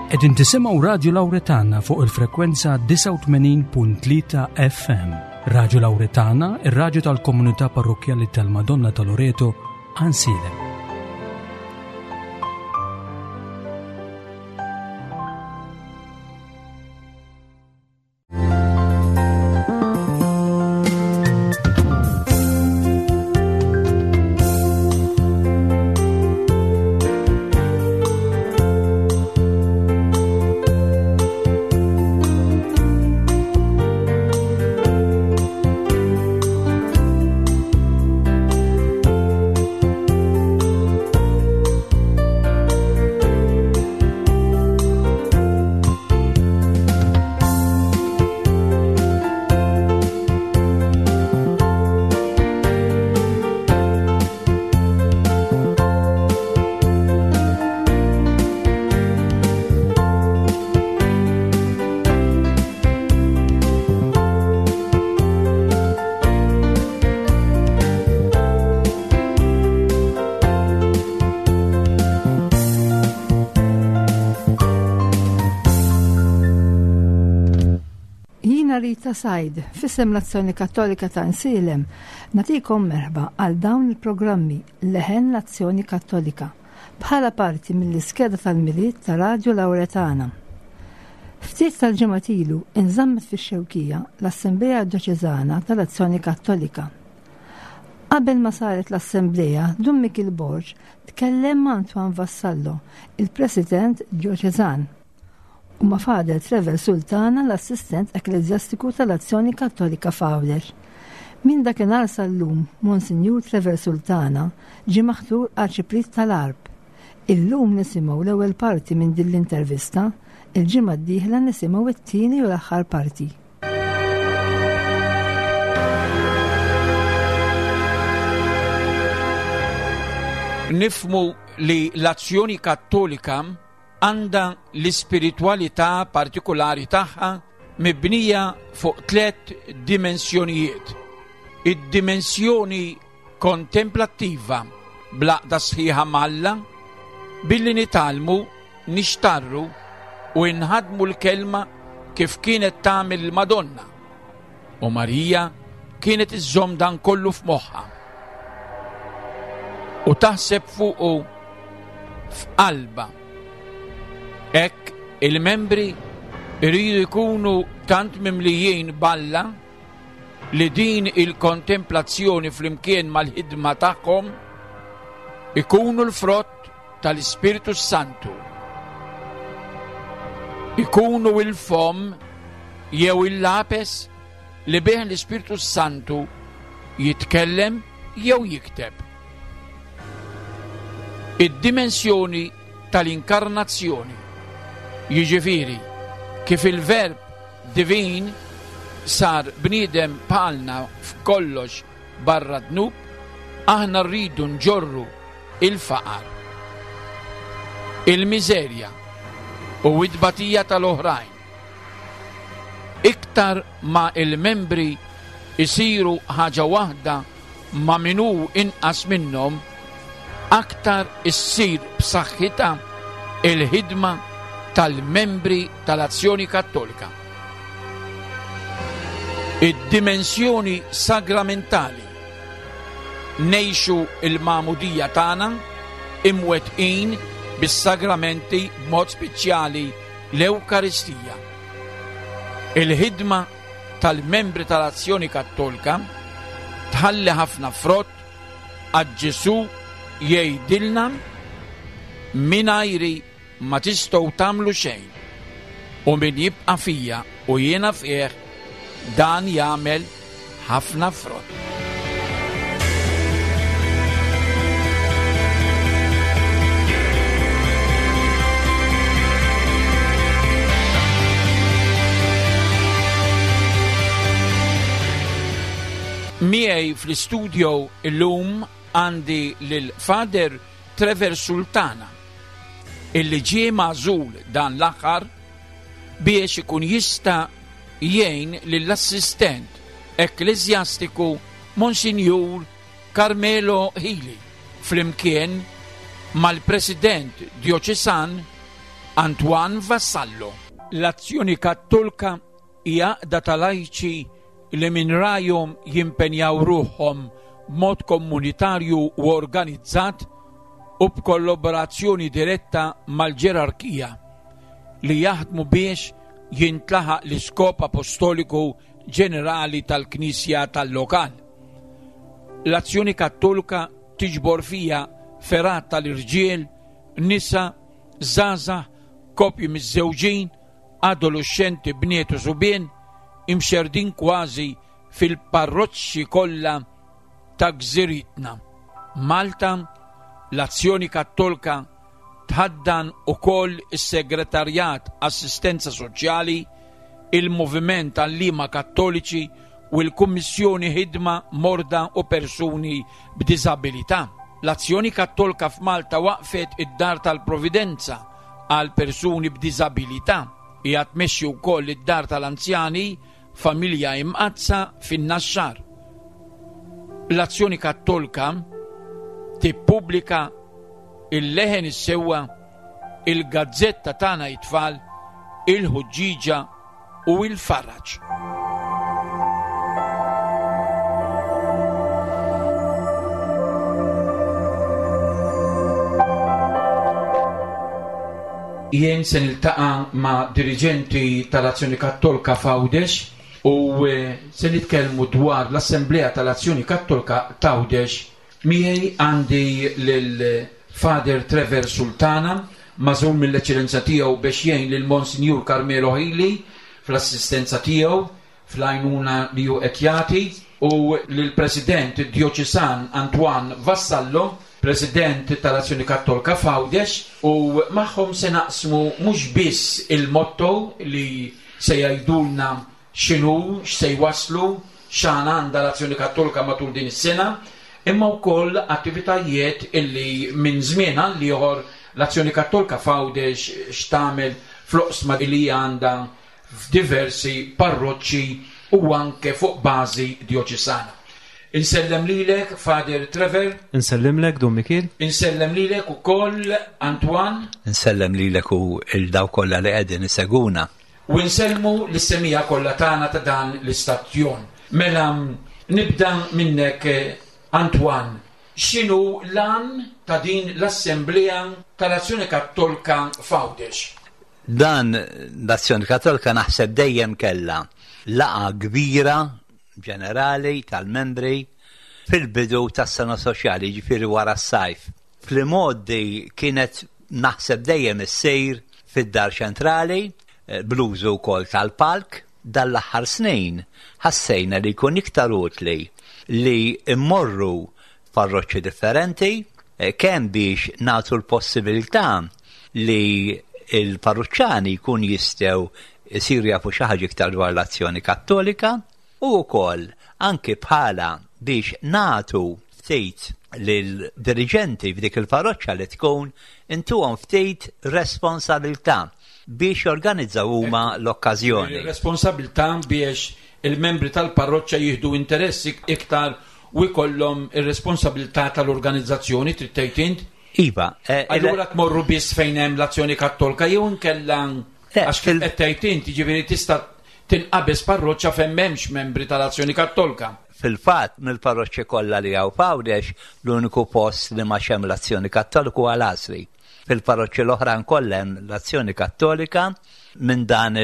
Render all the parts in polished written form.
Qegħdin tisimgħu Radio Lawretana fuq il-frekwenza 89.3 FM. Radio Lawretana, ir-radju tal-Komunità Parrokjali tal-Madonna ta' Loreto, Ansilem. Rita Sajd, fissem l-Azzjoni Kattolika ta' Ansilem, natikom merħba għal dawn il-programmi leħen l-Azzjoni Kattolika bħala parti mill-iskeda tal-miliet ta' Radio Lawretana. Ftit tal-ġematilu inżammet fix-Xewkija l-Assembleja Dioċeżana tal-Azzjoni Kattolika. Qabel ma saret l-Assembleja, Dummik il-Borġ tkellem ma' Antoine Vassallo, il-President Dioċeżan, u ma' Fader Trevor Sultana, l-assistent ekklezjastiku tal-Azzjoni Kattolika Fawler. Min dakinhar sal-lum, Monsinjur Trevor Sultana ġie maħtur arċiprit tal-Arb. Illum nisimgħu l-ewwel parti minn din l-intervista, il-ġimgħa d-dieħla nisimgħu it-tieni u l-aħħar parti. Nifmu li l-Azzjoni Kattolika għandha l-ispiritualità partikolari tagħha mibnija fuq 3 dimensjonijiet. Id-dimensjoni kontemplattiva blaqda sħiħa malla, billi nitalmu, nixtarru u nħadmu l-kelma kif kienet tagħmel Madonna. U Marija kienet iżżomm dan kollu f'moħħha. U taħseb fuqu f'qalba. Ek il-membri iridu jkunu tant mimlijin balla li din il-kontemplazzjoni flimkien mal-ħidma tagħhom ikunu l-frott tal-Ispiritu Santu. Ikunu il-fom jew il-lapes li bih l-Ispiritu Santu jitkellem jew jikteb. Id-dimensjoni tal-inkarnazzjoni, jiġifieri kif il-verb divin sar bniedem bħalna f'kollox barra dnub, aħna rridu nġorru il-faqar, il-miżerja u id-batija tal-oħrajn. Iktar ma il-membri isiru ħaġa waħda ma minnu inqas minnhom, aktar issir b'saħħitha il-ħidma tal-membri tal-Azzjoni Kattolika. Id-dimensjoni sagramentali. Nejxu il-mamudija tagħna imwetqin bis-sagramenti b'mod speċjali l-Ewkaristija. Il-ħidma tal-membri tal-Azzjoni Kattolika tħalli ħafna frott għaġ-Ġesu jgħidilna mingħajri ma tistgħu tagħmlu xejn, u min jibqa' fija u jiena fih dan jagħmel ħafna frott. Miegħi fl-istudio illum għandi lil Fader Trevor Sultana, illi ġie magħżul dan l-aħħar biex ikun jista' jgħin lill-assistent ekklezjastiku Monsinjur Carmelo Healy flimkien mal-President Dioċesan Antoine Vassallo. L-Azzjoni Kattolika hija għaqda tal-lajċi li minn rajhom jimpenjaw ruħhom b'mod komunitarju u organizzat u b'kollaborazzjoni diretta mal-ġerarkija li jaħdmu biex jintlaħaq l-iskop apostoliku ġenerali tal-Knisja tal-lokal. L-Azzjoni Kattolika tiġbor fija ferat tal-irġiel, nisa, żgħażagħ, koppji miż-żewġin, adolescenti bniet u subien, imxerdin kważi fil-parroċċi kollha ta' gżiritna. Malta, l-Azzjoni Kattolika tħaddan ukoll is-Segretarjat Assistenza Soċjali, il-Moviment għall-Liema Kattoliċi u l-Kummissjoni Ħidma Morda u Persuni b'Diżabilità. L-Azzjoni Kattolika f'Malta waqfet id-Dar tal-Providenza għal persuni b'diżabilità hija tmexxi wkoll id-Dar tal-Anzjani familja imqazza fin-Naxxar. L-Azzjoni Kattolika tippubblika il-leħen is-sewwa, il-gazzetta tagħna it-tfal, il-ħuġġiġa u il-farraġ. Jien se niltaqa' ma' diriġenti tal-Azzjoni Kattolika f'Għawdex u se nitkellmu dwar l-Assemblea tal-Azzjoni Kattolika t'Għawdex. Miegħi għandi lil Father Trevor Sultana, magħżul mill-eċċellenza tiegħu biex jgħin lil Monsinjur Carmelo Healy fl-assistenza tiegħu fl-għajnuna li hu qed jagħti u lil President Djoċesan Antoine Vassallo, President tal-Azzjoni Kattolika f'Għawdex, u magħhom se naqsmu mhux biss il-motto li se jgħidulna x'inhu, x'se jwasslu, x'għan għandha l-Azzjoni Kattolika matul din is-sena, imma wkoll attivitajiet illi minn żmien għal ieħor l-Azzjoni Kattolika f'Għawdex x'tagħmel fl-oqsma li għandha f'diversi parroċċi u anke fuq bażi djoċesana. Insellem lilek, Father Trevor. Insellem lek, Dom Mikil. Insellem lilek ukoll, Antoine. Insellem lilek u il-daw kollha li qegħdin iseguna. U nsellmu l-issemija kollha tagħna ta' dan l-istazzjon. Mela nibda minnek, Antoine. X'inhu lan ta' din l-Assemblea tal-Azzjoni Kattolika f'Għawdex? Dan l-Azzjoni Kattolika naħseb dejjem kellha laqa kbira ġenerali tal-membri fil-bidu tas-sena soċjali, ġifieri wara s-sajf. Fl-modi kienet naħseb dejjem issir fid-dar ċentrali, bl-użu wkoll tal-palk. Dal-aħħar snin ħassejna li jkun iktar utli li immorru parroċċi differenti kemm biex nagħtu l-possibilità li il-parruċċani jkun jistgħu jsiru jafu xi ħaġa iktar dwar l-Azzjoni Kattolika u wkoll anke bħala biex nagħtu ftit lill-diriġenti f'dik il-parroċċa li tkun intuhom ftit responsabilità biex jorganizzaw huma l-okkażjoni. Responsabilità biex il-membri tal-parroċċa jieħdu interessi iktar u jkollhom ir-responsabilità tal-organizzazzjoni trid tgħid int? Iva. Allura tmorru biss fejn hemm l-Azzjoni Kattolika jew inkella għax kif qed tgħid int, jiġifieri tista' tinqabes parroċċa fejn m'hemmx membri tal-Azzjoni Kattolika. Fil-fatt mill-parroċċi kollha li hawn f'Għawdex l-uniku post li ma hemm l-Azzjoni Kattolika huwa l-Asri. Fil-parroċċi l-oħrajn kollha hemm l-Azzjoni Kattolika. Minn dan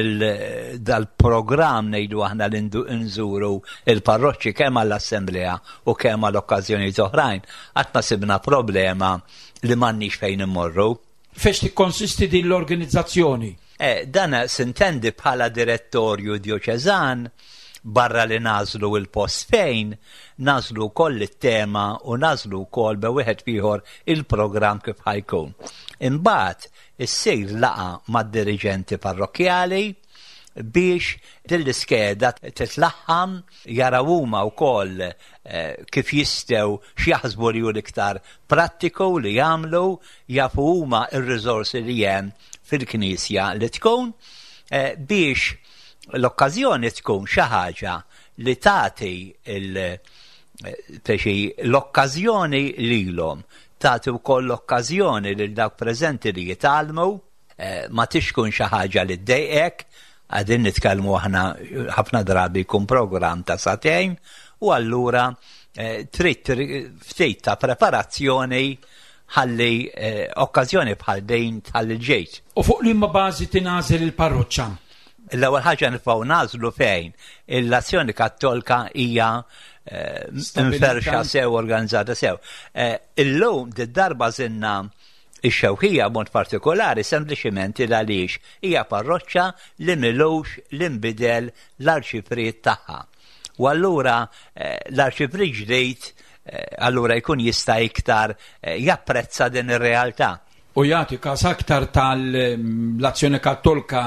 dal-programm ngħidu aħna li nżuru il-parroċċi kemm għall-Assemblea u kemm għall-okkażjonijiet oħrajn qatt ma sibna problema li m'għandniex fejn immorru. Fex tikkonsisti din l-organizzazzjoni? Dan sintendi bħala direttorju djoċeżan barra li nażlu il-post fejn, nażlu wkoll it-tema u nażlu wkoll bewieħed ieħor il-programm kif ħajkun. Imbagħad issir laqa mad-diriġenti parrokkjali biex din l-iskeda titlaħħam jaraw huma wkoll kif jistgħu x'jaħsbu li hu l-iktar prattiku li jagħmlu, jafu huma r-riżorsi li hemm fil-Knisja li tkun biex l-okkażjoni tkun xi ħaġa li tagħti l-okkażjoni lilhom, tagħti wkoll l-okkażjoni lil dawk preżenti li jitgħallmu, ma tixkun xi ħaġa li ddejqek, għadin nitkellmu aħna ħafna drabi jkun programm ta' satejn u allura trid ftit ta' preparazzjoni ħalli okkażjoni bħal dejn tal-ġejt. U fuq liema bażi tingħażel il-parroċċa? L-ewwel ħaġa nifgħu nażlu fejn l-azzjoni kattolika hija mferxa sew, organizzata sew. Illum darba żinna ix-xewħija b'mod partikolari sempliċiment għaliex hija parroċċa li milux l-inbidel l-arċipriet tagħha. U allura l-arċipriet ġdejt allura jkun jista' iktar japprezza din ir-realtà. U jagħti każ aktar tal-azzjoni kattolika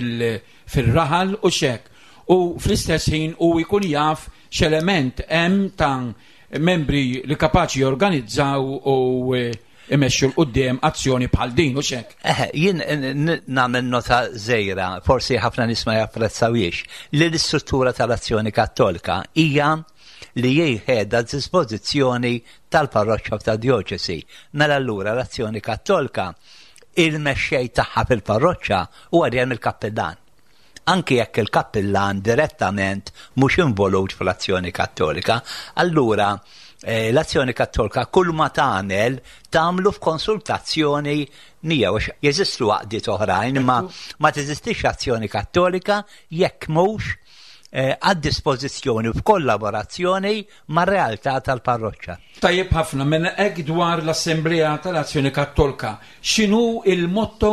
fil-raħal u xek. U fl-istess ħin u jkun jaf x'element hemm ta' membri li kapaċi jorganizzaw u imexxu l-qudiem azzjoni bħal din u xek. Jien nagħmel nota żgħira, forsi ħafna nies ma japprezzawiex, li l-istruttura tal-azzjoni kattolika hija li jieħed dispożizzjoni tal-parroċċa ta' dioċesi. Mela allura l-azzjoni kattolika il-mexxej tagħha fil-parroċċa huwa dejjem il-kappellan. Anki jekk il-kappellan direttament mhux involut fl-azzjoni kattolika, allura l-azzjoni kattolika kull ma tagħmlu f'konsultazzjoni miegħu jeżistu għaqdiet oħrajn, ma teżistix azzjoni kattolika jekk mhux għad-dispożizzjoni f'kollaborazzjoni mar-realtà tal-parroċċa. Tajjeb ħafna, minn hekk dwar l-Assembleja tal-Azzjoni Kattolika, x'inhu il-motto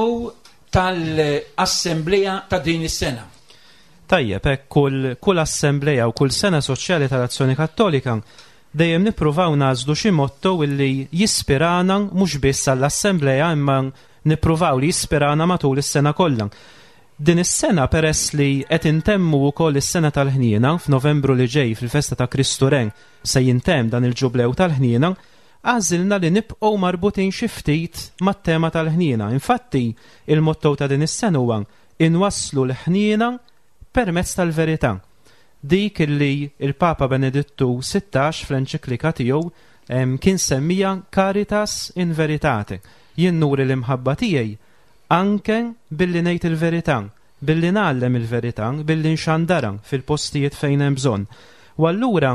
tal-Assembleja ta' din is-sena? Tajjeb, hekk kull assembleja u kull sena soċjali tal-Azzjoni Kattolika dejjem nippruvaw nażlu xi motto illi jispirana mhux biss għall-assembleja imma nippruvaw li jispirana matul is-sena kollha. Din is-sena peress li qed intemmu wkoll is-sena tal-ħniena f'Novembru li ġej fil-Festa ta' Kristu Ren se jintemm dan il-ġublew tal-ħniena, għażilna li nibqgħu marbutin xi ftit mat-tema tal-ħniena. Infatti, il-motto ta' din is-sena huwa inwasslu l-ħniena permezz tal-verità. Dik illi il-Papa Benedittu 16 fl-enċiklika tiegħu kien semmija Caritas in Veritate. Jien nuri l-imħabba tiegħi anke billi ngħid il-verità, billi nagħllem il-verità, billi nxandara fil-postijiet fejn hemm bżonn. U allura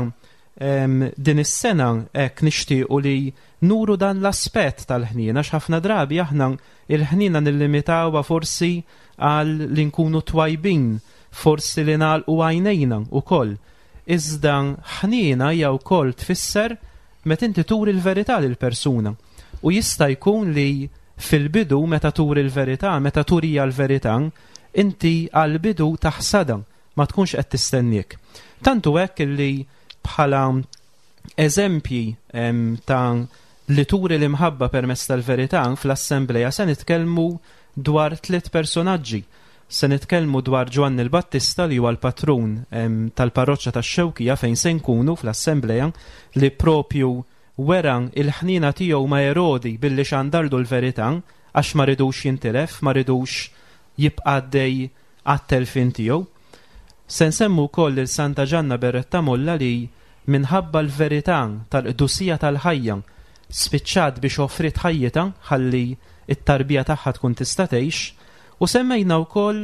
din is-sena hekk nixtiequ li nuru dan l-aspett tal-ħniena x'ħafna drabi aħna il-ħniena nillimitawha forsi għal li nkunu twajbin, forsi li nagħlqu għajnejna wkoll. Iżda ħniena hija wkoll tfisser meta inti turi l-verità lill-persuna. U jista' jkun li fil-bidu meta turi l-verità, meta turija l-verità, inti għal-bidu taħsada ma tkunx qed tistennik. Tantu hekk li bħala eżempji ta' li turi l-imħabba permezz tal-verità fl-assembleja se nitkellmu dwar 3 personaġġi. Se nitkellmu dwar Ġwanni l-Battista li huwa l-patrun tal-parroċċa tax-Xewkija fejn se nkunu fl-assembleja li propju wera il-ħniena tiegħu ma' Erodi billi xandarlu l-verità għax ma ridux jintilef, ma ridux jibqa' għaddej għat-telfin tiegħu. Se nsemmu wkoll il-Santa Ġanna Berretta Molla li minħabba l-verità tal-qdusija tal-ħajja spiċċat biex offrit ħajjita ħalli it-tarbija tagħha tkun tista' tgħix. U semmejna wkoll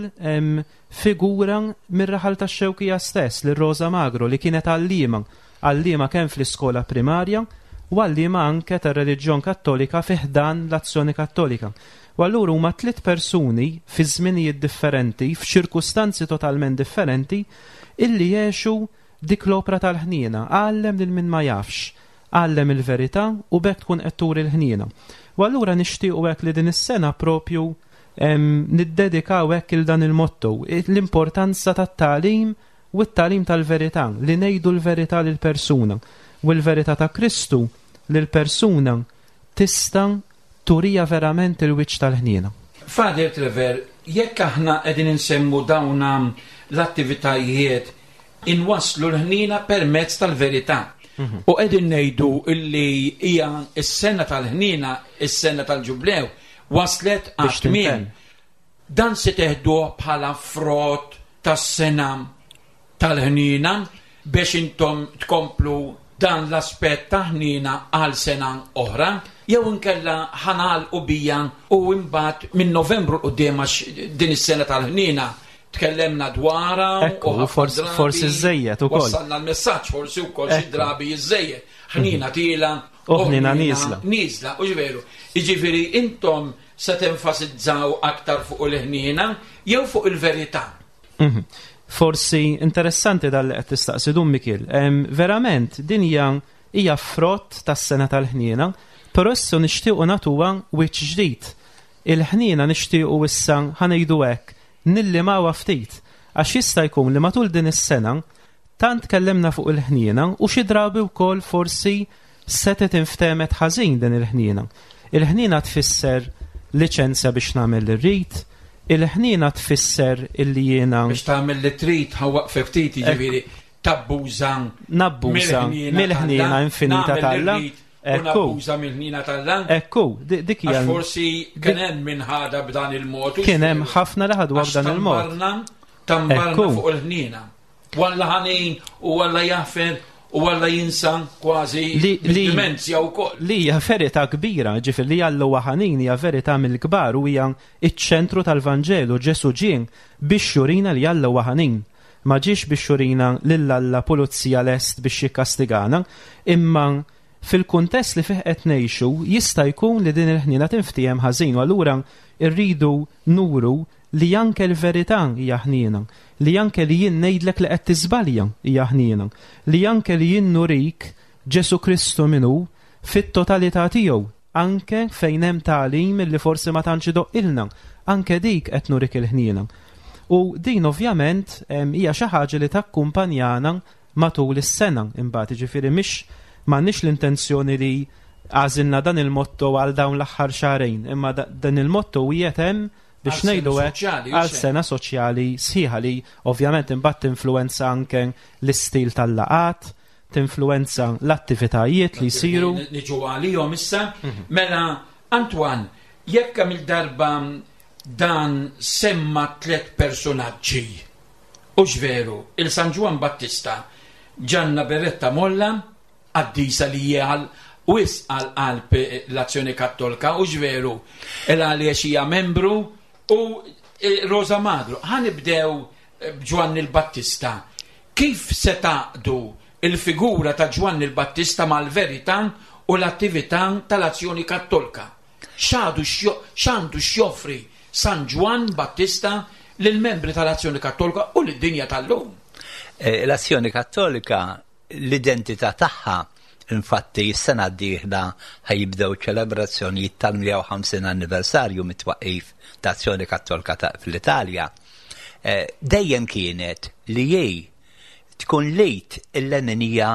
figura mir-raħal tax-Xewkija stess li Rosa Magro li kienet għallima kemm fl-iskola primarja u għallima anke tar-reliġjon Kattolika fih dan l-azzjoni Kattolika. U allura huma 3 persuni fi żminijiet differenti, f'ċirkustanzi totalment differenti, illi jgħixu dik l-opra tal-ħniena, għallem lil min ma jafx, għallem il-verità u bekk tkun qed turi l-ħniena. U allura nixtiequ hekk li din is-sena propju niddedikaw hekk il dan il-motto, l-importanza tat-tagħlim u t-tagħlim tal-verità, li ngħidu l-verità lill-persuna u l-verità ta' Kristu lill-persuna tista' turija verament il-wiċċ tal-ħniena. Fader Trever, jekk aħna qegħdin insemmu dawn l-attivitajiet inwasslu l-ħniena permezz tal-verità. U qegħdin ngħidu illi hija s-sena tal-ħniena, is-sena tal-ġublew, waslet għat-tmiem. Dan se teħduh bħala frott tas-sena tal-ħniena biex intom tkomplu dan l-aspett ta' ħniena għal sena oħra? jew inkella ħanalqu bija u imbagħad minn Novembru qudiem għax din is-sena tal-ħniena tkellemna dwarha u forsi żejjed ukoll. Wassalna l-messaġġ forsi wkoll xi drabi żejjed. Ħniena tila u ħniena nieżla. Nieżla, u ġveru. Jiġifieri intom se tenfasizzaw aktar fuq il-ħniena jew fuq il-verità. Forsi interessanti dal qed tistaqsi dum Mikil. Verament din hija frott tas-sena tal-ħniena, però issa nixtiequ nagħtuha wiċċ ġdid. Il-ħniena nixtiequ issa ħanejdu hekk nillimgħuha ftit għax jista' jkun li matul din is-sena tant kellemna fuq il-ħniena u xi drabi wkoll forsi setet inftemet ħażin din il-ħniena. Il-ħniena tfisser liċenzja biex nagħmel ir-rid, il-ħniena tfisser illi jiena biex tagħmel li trid ħawwaqfek ftit jiġifieri nabbuża mill-ħniena infinita tal-Alla. Nabbuża mill-ħniena tal-Alla. Ekku, dik hija. Forsi kien hemm min ħada b'dan il-mod. Kien hemm ħafna li ħadwa b'dan il-mod. Tambarna fuq il-ħniena. Walla ħanin u walla jaħfer u walla jinsa kważi dimensja wkoll. Li hija verità kbira, ġifier li Alla huwa ħanin hija verità mill-kbar u hija iċ-ċentru tal-Vanġelu Ġesu ġien biex jurina li Alla huwa ħanin. Ma ġiex biex jurina lil Alla pulizija lest biex jikkastigana, imma fil-kuntest li fih qed ngħixu jista' jkun li din il-ħniena tinftiem ħażin u allura rridu nuru li anke l-verità hija ħniena, li anke li jien ngħidlek li qed tiżbalja hija ħniena, li anke li jien nurik Ġesu Kristu minnu fit-totalità tiegħu, anke fejn hemm tagħlim li forsi ma tantx idoqqilna, anke dik qed nurik il-ħniena. U din ovvjament hija xi ħaġa li takkumpanjana matul is-sena imbagħad jiġifieri m'għandniex l-intenzjoni li għażilna dan il-motto għal dawn l-aħħar xahrejn, imma dan il-motto wieħed hemm biex ngħidu hekk għal sena soċjali sħiħa li ovvjament imbagħad tinfluwenza anke l-istil tal-laqat, tinfluwenza l-attivitajiet li jsiru. Niġu għalihom issa, mela Antwan, jekk hemm il-darba dan semma 3 personaġġi. U x'veru, il-San Ġwan Battista, Gianna Beretta Molla, Addisa li jgħal wisqal qalb l-Azzjoni Kattolika u x'veru għaliex hija membru u Rosa Magro. Ħanibdew b'Ġwanni l-Battista. Kif se taqdu il-figura ta' Ġwanni l-Battista mal-verità u l-attività tal-Azzjoni Kattolika? X'għandu x'joffri San Ġwan Battista lill-membri tal-Azzjoni Kattolika u lid-dinja tal-lum? L-Azzjoni Kattolika l-identità tagħha infatti s-sena d-dieħla ħajibdew ċelebrazzjonijiet tal-150 anniversarju mit-twaqqif ta' Azzjoni Kattolika fl-Italja. Dejjem kienet li tkun lejt il-leninija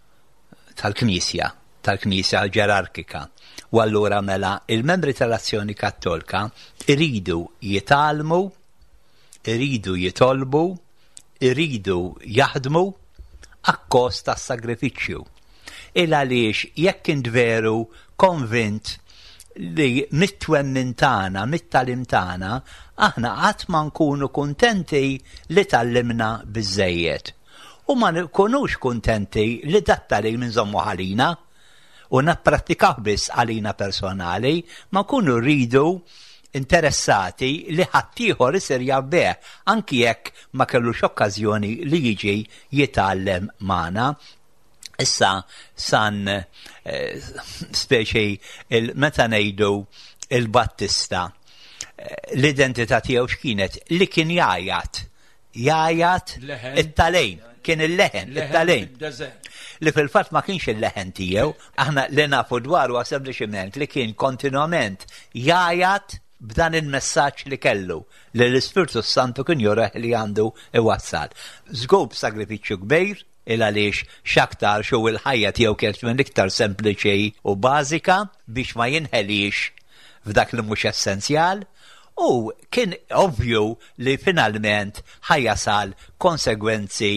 tal-Knisja ġerarkika. U allura mela il-membri tal-Azzjoni Kattolika iridu jitalmu, iridu jitolbu, iridu jaħdmu akkost tas sagrifiċċju. Għaliex jekk int veru konvint li mit-twemmin tagħna, mit-talim tagħna, aħna qatt ma nkunu kuntenti li tallimna biżżejjed. U ma nkunux kuntenti li dat-talim nżommu ħalina u napprattikaw biss għalina personali, ma nkunu rridu interessati li ħaddieħor isir jabbeh anki jekk ma kellux okkażjoni li jiġi jitgħallem magħna. Issa san speċi meta ngħidu il-Battista l-identità tiegħu x'kienet li kien jgħajjat it-talejn, kien il-leħen, it-talejn. Li fil-fatt ma kienx il-leħen tiegħu, aħna li nafu dwaru sempliċement li kien kontinwament jgħajjat b'dan il-messaġġ li kellu li l-Ispirtu Santu kien joreħ li għandu iwassal. Żgub sagrifiċċju kbir għaliex x'aktar xew il-ħajja tiegħu kienet minn iktar sempliċi u bażika biex ma jinħelix f'dak li mhux essenzjal u kien ovvju li finalment ħajjasal konsegwenzi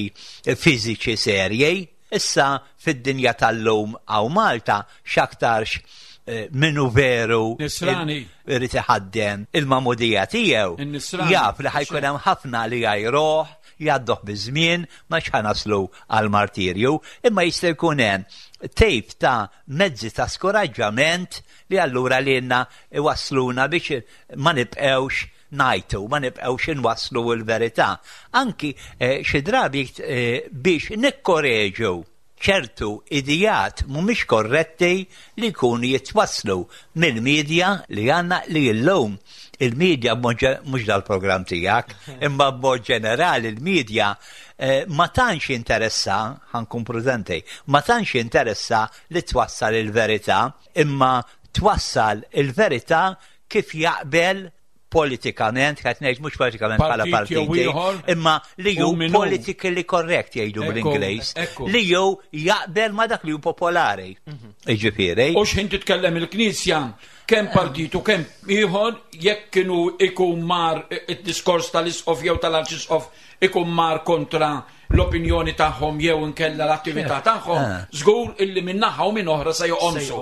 fiżiċi serji. Issa fid-dinja tal-lum għaw Malta x'aktarx minnu veru Nisrani. irid iħaddem il-mamudija tiegħu. In-nisrani. Jaf li ħajkun hemm ħafna li jajroħ, jaddoħ biżmien ma x'ħanaslu għal martirju, imma jista' jkun hemm tejp ta' mezzi ta' skoraġġament li allura lilna iwassluna biex ma nibqgħux ngħidu, ma nibqgħux inwasslu l-verità. Anki xi drabi biex nikkoreġu ċertu idijat mhumiex korretti li jkunu jitwasslu mill-medja li għandna li llum il-medja mhux dal-programm tiegħek, imma b'mod ġenerali il-medja ma tantx interessa, ħankun prudenti, ma tantx interessa li twassal il-verità, imma twassal il-verità kif jaqbel politikament, qed ngħid mhux politikament bħala partiti, imma li hu politically correct jgħidu bl-Ingliż, li hu jaqbel ma dak li hu popolari. Jiġifieri. U x'ħin titkellem il-Knisja kemm partitu kemm ieħor jekk kienu ikun mar id-diskors tal-isqof jew tal-arċisqof ikun mar kontra l-opinjoni tagħhom jew inkella l-attività tagħhom, żgur illi minn naħa u minn oħra se joqomsu.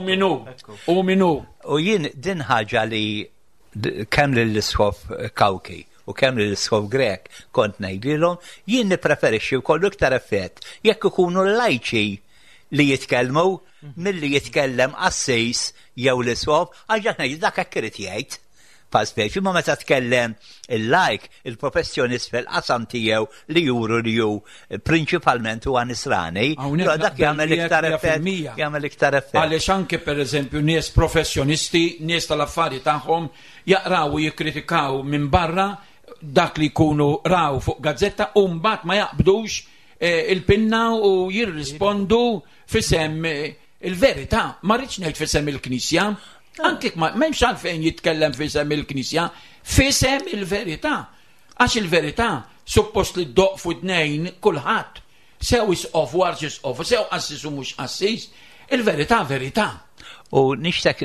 U minnu. U jien din ħaġa li kemm lill-isqof Kawki u kemm lill-isqof Grek kont ngħidilhom, jien nippreferixxi wkoll iktar effett jekk ikunu lajċi li jitkellmu milli jitkellem Assis jew l-isqof għax ngħid dak hekk irid jgħid. Pa' speċi ma meta tkellem il-professjonist fil-qasam tiegħu li juru li hu prinċipalment huwa nisrani, dak jagħmel iktar effett. Għaliex anke pereżempju nies professjonisti, nies tal-affarijiet tagħhom jaqraw u jikkritikaw minn barra dak li jkunu raw fuq gazzetta u mbagħad ma jaqbdux il-pinna u jirrispondu fisem il-verità. Ma rridx ngħid fisem il-Knisja. Anke m'hemmx għalfejn jitkellem fisem il-Knisja, fisem il-verità. Għax il-verità suppost li ddoqfu tnejn kulħadd. Sew isqof u arċisqof, sew Assis u mhux Assis, il-verità verità. U nixtek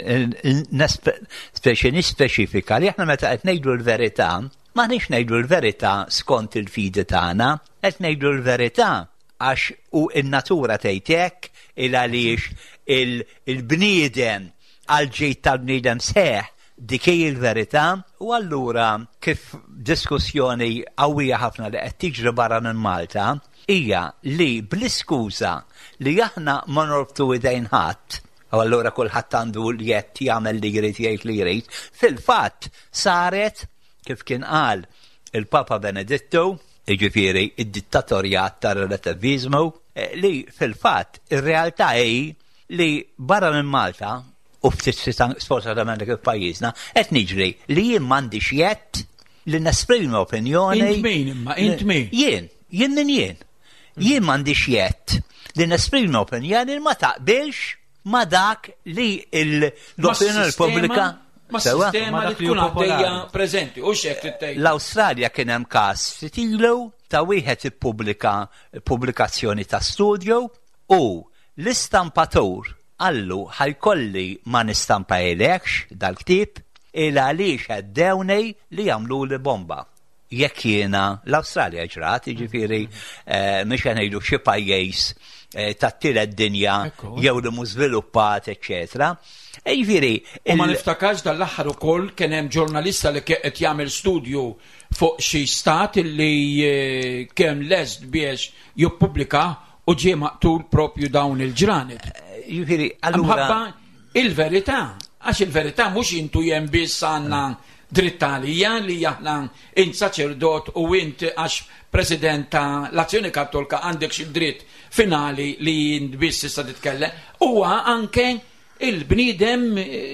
nispeċifika li aħna meta qed ngħidu l-verità, ma nix ngħidu l-verità skont il-fidi tagħna, qed ngħidu l-verità għax u n-natura tgħidlek għaliex il-bniedem għal-ġejt tal-bniedem seħ dik il-verità u allura kif diskussjoni qawwija ħafna li qed tiġri barra minn Malta hija li bl-iskuża li aħna ma norbtu idejn ħadd u allura kulħadd għandu li qed jagħmel li jrid jgħid li jrid, fil-fatt saret kif kien qal il-Papa Benedittu, jiġifieri id-dittatorjat tar-relativizmu, li fil-fatt ir-realtà hi li barra minn Malta u ftit sfortunatament kif pajjiżna qed niġri li jien m'għandix jett li nesprimi opinjoni. Int min imma, int min? Jien min jien. Jien m'għandix jett li nesprimi opinjoni ma taqbilx ma dak li l-opinjoni pubblika ma sistema li tkun għaddejja preżenti u x'hekk tittejjeb. L-Awstralja kien hemm każ ftit ilu ta' wieħed ippubblika pubblikazzjoni ta' studju u l-istampatur għallu ħajkolli ma nistampajlekx dal-ktib għaliex għaddewnej li jagħmlu li bomba. Jekk jiena l-Awstralja ġrat, jiġifieri mhux ngħidu xi pajjiż tat-tielet dinja jew li mhu żviluppat, eċċetera. Jiġifieri. U ma niftakarx dal-aħħar ukoll kien hemm ġurnalista li qed jagħmel studju fuq xi stat li kemm lest biex jippubblika u ġie maqtul propju dawn il-ġranet. Jiġifieri allura il-verità, għax il-verità mhux intu jem biss għandna dritt għalija li aħna int saċerdot u int għax President ta' l-Azzjoni Kattolika għandek xi dritt finali li int biss tista' titkellem, huwa anke il-bniedem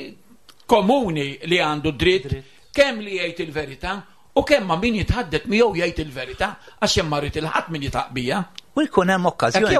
komuni li għandu dritt kemm li jgħid il-verità u kemm ma min jitħaddet miegħu jgħid il-verità għax hemm marit il-ħadd min jitaqbija. U jkun hemm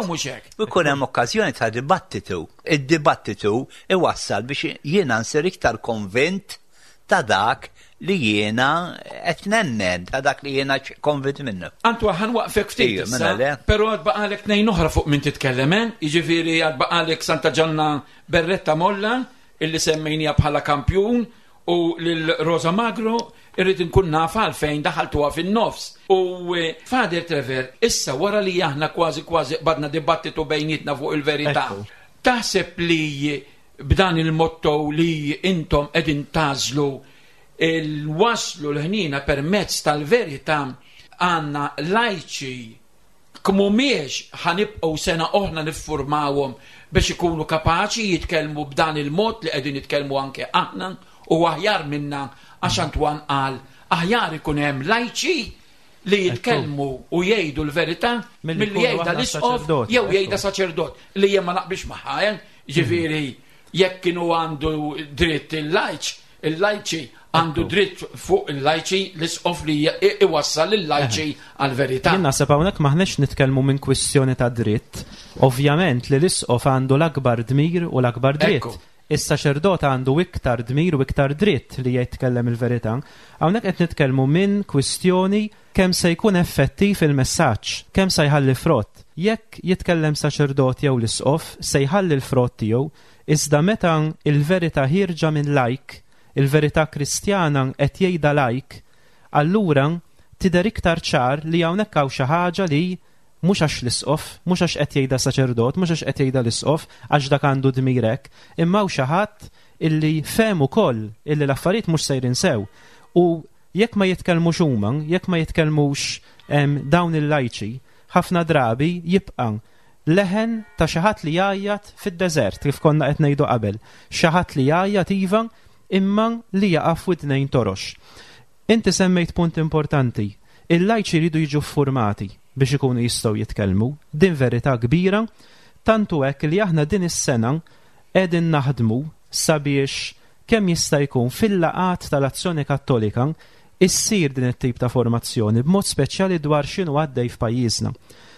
okkażjoni ta' dibattitu. Id-dibattitu iwassal biex jiena nsir iktar konvint ta' dak li jiena qed nemmen, ta' dak li jiena konvint minnu. Antu ħan waqfek ftit issa, però għad baqalek tnejn oħra fuq min titkellem, jiġifieri għad baqalek Santa Gianna Berretta Molla, illi semmejnija bħala kampjun, u lil Rosa Magro irrid inkun naf għalfejn daħaltuha fin-nofs. U Fader Trevor, issa wara li aħna kważi badna dibattitu bejnietna fuq il-verità. Taħseb li b'dan il-motto li intom qegħdin tażlu il-waslu l-ħnina permezz tal-verità għandna lajċi kmumiex ħanibqgħu sena oħra niffurmawhom biex ikunu kapaċi jitkellmu b'dan il-mod li qegħdin jitkellmu anke aħna u aħjar minna għax Antwan qal aħjar ikun hemm lajċi li jitkellmu u jgħidu l-verità milli jgħidha l-isqof jew jgħidha saċerdot li jien ma naqbilx magħha, ġifieri jekk kienu għandu dritt il-lajċi għandu dritt fuq il-lajċi l-isqof li iwassal il-lajċi għal-verità. Jien naħseb hawnhekk maħnex nitkellmu minn kwistjoni ta' dritt. Ovvjament li l-isqof għandu l-akbar dmir u l-akbar dritt. Is-saċerdot għandu iktar dmir u iktar dritt li jitkellem il-verità. Hawnhekk qed nitkellmu minn kwistjoni kemm se jkun effettiv il-messaġġ, kemm se jħalli frott. Jekk jitkellem saċerdot jew l-isqof se jħalli l-frott tiegħu, iżda meta il-verità ħirġa minn lajk, il-verità kristjana qed jgħidha lajk, allura tidher iktar ċar li hawnhekk hawn xi ħaġa li mhux għax l-isqof, mhux għax qed jgħidha saċerdot, mhux għax qed jgħidha l-isqof, għax dak għandu dmirek, imma xi ħadd illi fhem ukoll illi l-affarijiet mhux sejrin sew. U jekk ma jitkellmux huma, jekk ma jitkellmux dawn il-lajċi, ħafna drabi jibqa' leħen ta' xi ħadd li jgħajjat fid-deżert kif konna qed ngħidu qabel. Xi ħadd li jgħajjat iva imma li jaqaf f'idnejn torox. Inti semmejt punt importanti. Il-lajċi jridu jiġu ffurmati biex ikunu jistgħu jitkellmu. Din verità kbira, tantu hekk li aħna din is-sena qegħdin naħdmu sabiex kemm jista' jkun fil-laqat tal-Azzjoni Kattolika issir din it-tip ta' formazzjoni b'mod speċjali dwar x'inhu għaddej f'pajjiżna.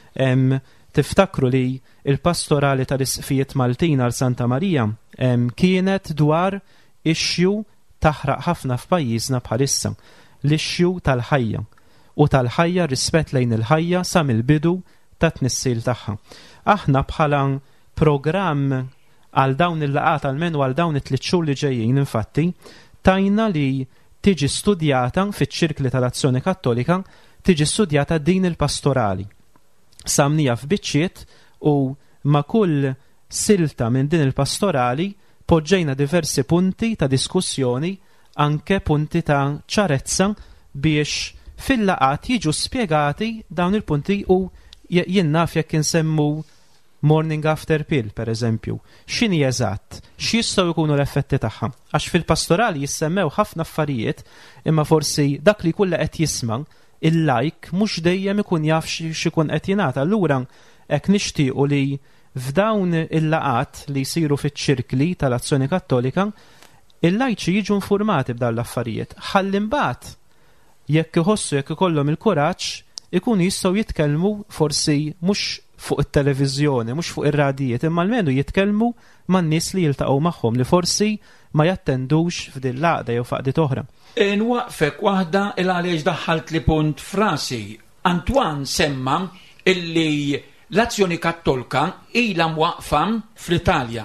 Tiftakru li il-pastorali tal-Isqfijiet Maltin għal Santa Marija kienet dwar ixxju taħraq ħafna f'pajjiżna bħalissa, l-ixxju tal-ħajja u tal-ħajja rispett lejn il-ħajja sa mill-bidu ta' tnissil tagħha. Aħna bħala programm għal dawn il-laqat għal-menu għal dawn it-tliet xhur li ġejjin infatti tajna li tiġi studjata fiċ-ċirkli tal-Azzjoni Kattolika tiġi studjata din il-pastorali. Samnija f'biċċiet u ma' kull silta minn din il-pastorali poġġejna diversi punti ta' diskussjoni, anke punti ta' ċarezza biex fil-laqat jiġu spjegati dawn il-punti u jien naf jekk insemmu morning after pill, per eżempju. X'inhi eżatt? X'jistgħu jkunu l-effetti tagħha? Għax fil-pastorali jissemmew ħafna affarijiet imma forsi dak li kulla qed jisma' il-lajk mhux dejjem ikun jaf x'ikun qed jingħata. Allura hekk nixtiequ li f'dawn il-laqat li jsiru fiċ-ċirkli tal-Azzjoni Kattolika il-lajċi jiġu infurmati b'dawn l-affarijiet. Ħalli mbagħad jekk iħossu jekk ikollhom il-kuraġġ ikunu jistgħu jitkellmu forsi mhux fuq it-televiżjoni, mhux fuq ir-radijiet, imma almenu jitkellmu man-nies li jiltaqgħu magħhom li forsi ma jattendux f'din l-għaqda jew faqdiet oħra. Nwaqfek waħda il għaliex daħħalt li punt frasi. Antwan semma illi l-Azzjoni Kattolika ilha mwaqfa fl-Italja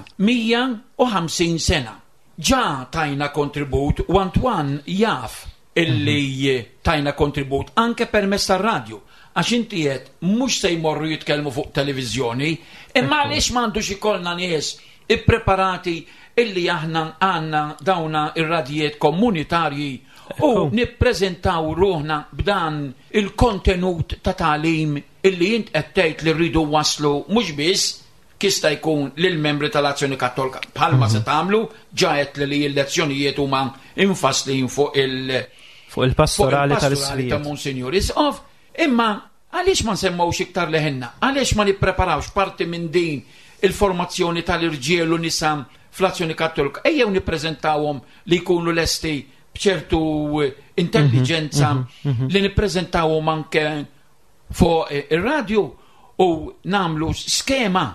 150 sena. Ġa tajna kontribut u Antwan jaf illi tajna kontribut anke permezz tar-radju. Għax inti qed mhux se jmorru jitkellmu fuq televiżjoni, imma għaliex m'għandux ikollna nies ippreparati illi aħna għandna dawna ir-radijiet komunitarji u nippreżentaw ruħna b'dan il-kontenut ta' tagħlim illi int qed tgħid li rridu waslu mhux biss kista jkun lill-membri tal-Azzjoni Kattolika bħalma se tagħmlu ġaet li l-lezzjonijiet huma infaslin fuq il-pastorali tal-Isqfijiet ta' Monsignor Isqof. Imma għaliex ma nsemmawx iktar leħenna? Għaliex ma nippreparawx parti minn din il-formazzjoni tal-irġiel u nisa fl-Azzjoni Kattolika? Ejjew nippreżentawhom li jkunu lesti b'ċertu intelligenza li nippreżentawhom anke fuq ir-radju u nagħmlu skema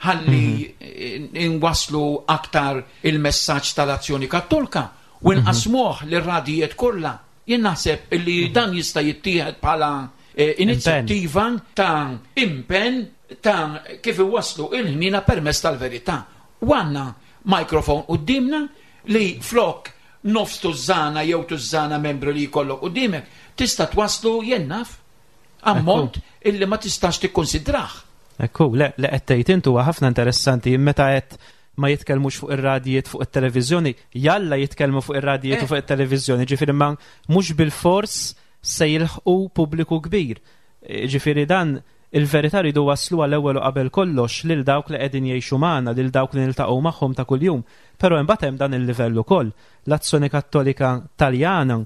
ħalli nwaslu aktar il-messaġġ tal-Azzjoni Kattolika u nqasmuh lir-radijiet kollha. Jien naħseb li dan jista' jittieħed bħala inizjattiva ta' impenn ta' kif iwasslu il-ħnina permezz tal-verità. U għandna mikrofon qudiemna li flok nofs tużżana jew tużżana membru li jkollok qudiemek tista' twasslu jennaf ammont illi ma tistax tikkonsidrah. Ekku, le qed tgħid intu huwa ħafna interessanti meta qed ma jitkellmux fuq ir-radijiet fuq it-televiżjoni, jalla jitkellmu fuq ir-radijiet u fuq it-televiżjoni, ġifieri ma mhux bil-fors se jilħqu pubbliku kbir. Ġifieri dan il-verità ridu waslu għall-ewwel u qabel kollox lil dawk li qegħdin jgħixu magħna, lil dawk li niltaqgħu magħhom ta' kuljum. Però imbagħad hemm dan il-livell ukoll. L-Azzjoni Kattolika Taljana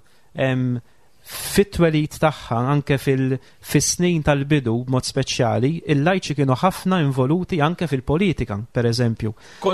fit-twelid tagħha anke fis-snin tal-bidu b'mod speċjali, il-lajċi kienu ħafna involuti anke fil-politika, pereżempju.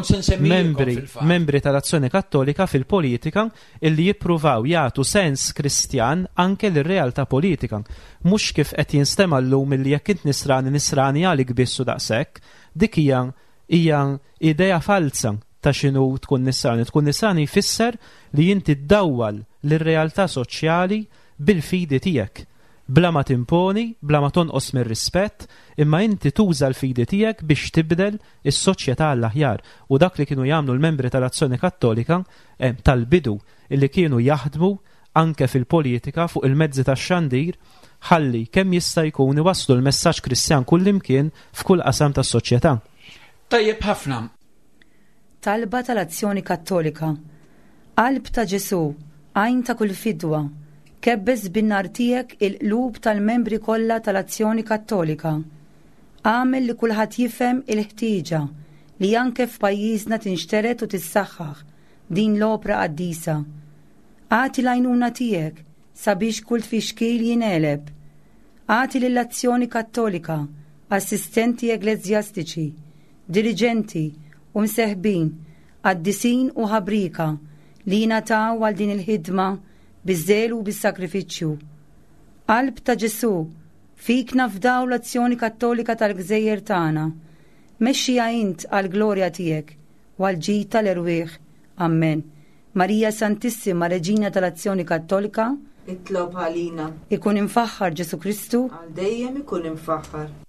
Membri tal-Azzjoni Kattolika fil-politika illi jippruvaw jagħtu sens Kristjan anke lir-realtà politika. Mhux kif qed jinstema' llum milli jekk int nisrani għalik biss u daqshekk, dik hija idea falsa ta' x'inhu tkun nisrani. Tkun nisrani jfisser li inti ddawwal lir-realtà soċjali bil-fidi tiegħek, bla ma timponi, bla ma tonqos mir-rispett, imma inti tuża l-fidi tiegħek biex tibdel is-soċjetà għall-aħjar. U dak li kienu jagħmlu l-membri tal-Azzjoni Kattolika tal-bidu illi kienu jaħdmu anke fil-politika fuq il-mezzi tax-xandir ħalli kemm jista' jkun iwasslu l-messaġġ Kristjan kullimkien f'kull qasam tas-soċjetà. Tajjeb ħafna. Talba tal-Azzjoni Kattolika. Qalb ta' Ġesu, għajn ta' kull fidwa, kebbes bin-nar tiegħek il-qlub tal-membri kollha tal-Azzjoni Kattolika. Għamel li kulħadd jifhem il-ħtieġa li anke f'pajjiżna tinxteret u tissaħħaħ din l-opra qaddisa. Għati l-għajnuna tiegħek sabiex kull tfixkil jinqeleb. Għati lill-Azzjoni Kattolika assistenti ekleżjastiċi, diriġenti u mseħbin, qaddisin u ħabrika li jingħataw għal din il-ħidma biż-żel u bis-sakrifiċċju. Qalb ta' Ġesu, fik nafdaw l-Azzjoni Kattolika tal-Gżejjer tagħna. Mexxija int għall-glorja tiegħek u għall-ġid tal-irwieħ. Amen. Marija Santissima, Reġina tal-Azzjoni Kattolika, itlob għalina. Ikun infaħħar Ġesu Kristu. Għal dejjem ikun infaħħar.